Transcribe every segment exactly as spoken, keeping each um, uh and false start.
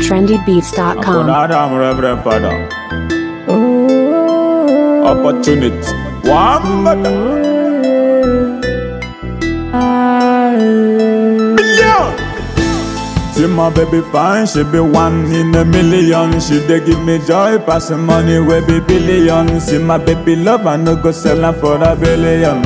trendy beats dot com. Akonadam, Reverend Father. Opportunity. One better. Billion. See my baby fine, she be one in a million. She dey give me joy, passing money wey be billion. See my baby love, I no go sell her for a billion.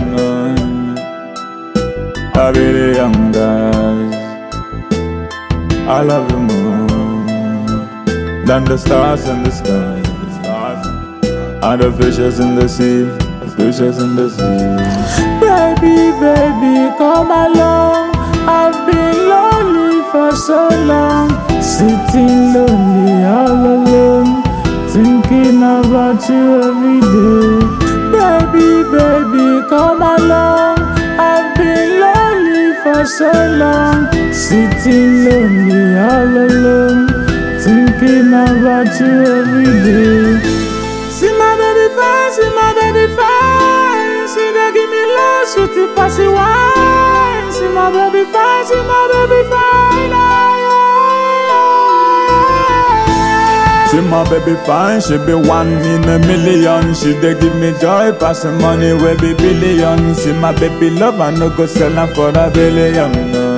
A billion guys, I love you more than the stars in the sky, and the fishes in the sea, the fishes in the sea. Baby, baby, come along. I've been lonely for so long, sitting lonely all alone, thinking about you every day. Baby, baby, come along. I've been lonely for so long, sitting lonely all alone, thinking about you every day. See my baby fine, see my baby fine. She dey give me love, sweetie passy wine. See my baby fine, see my baby fine. See my baby fine, she be one in a million. She dey give me joy, passing money wey be billion. See my baby love, I no go sell her for a billion.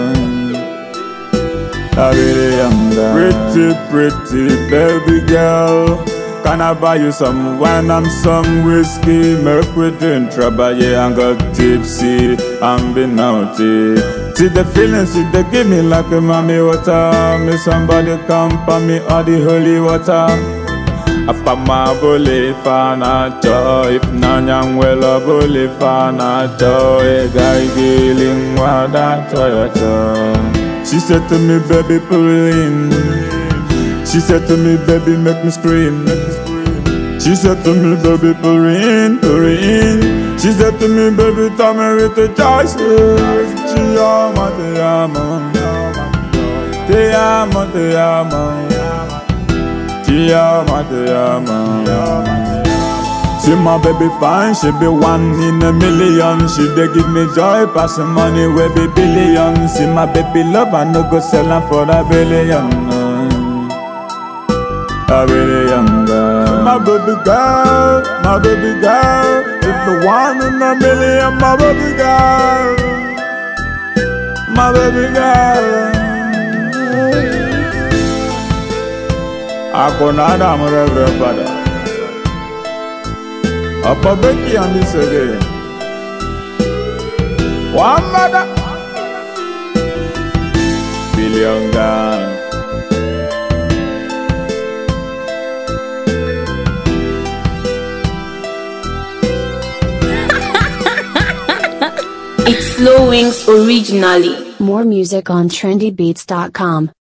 A billion girl. Pretty, pretty baby girl. Can I buy you some wine and some whiskey? Make we drink trouble, yeah, and got tipsy and be naughty. See the feelings you they give me like a mommy water. Me somebody come for me all the holy water. Apa ma bole fana cho, if nanyang wela bole fana cho. E guy giling wada Toyota. She said to me, baby, pull in. She said to me, baby, make me scream. She said to me, baby, pour in, pour in. She said to me, baby, tell me with the choices. Te amo, te amo. Te amo, te amo. Te amo, te amo. See my baby fine, she be one in a million. She dey give me joy, passing money wey be billion. See my baby love, I no go sell her for a billion. A billion girl. My baby girl, my baby girl. It's the one in a million, my baby girl. My baby girl. Akonadam, Reverend Father. Upper Becky on this again. One mother. Billion girl. It's Slow Wings originally. More music on trendy beats dot com.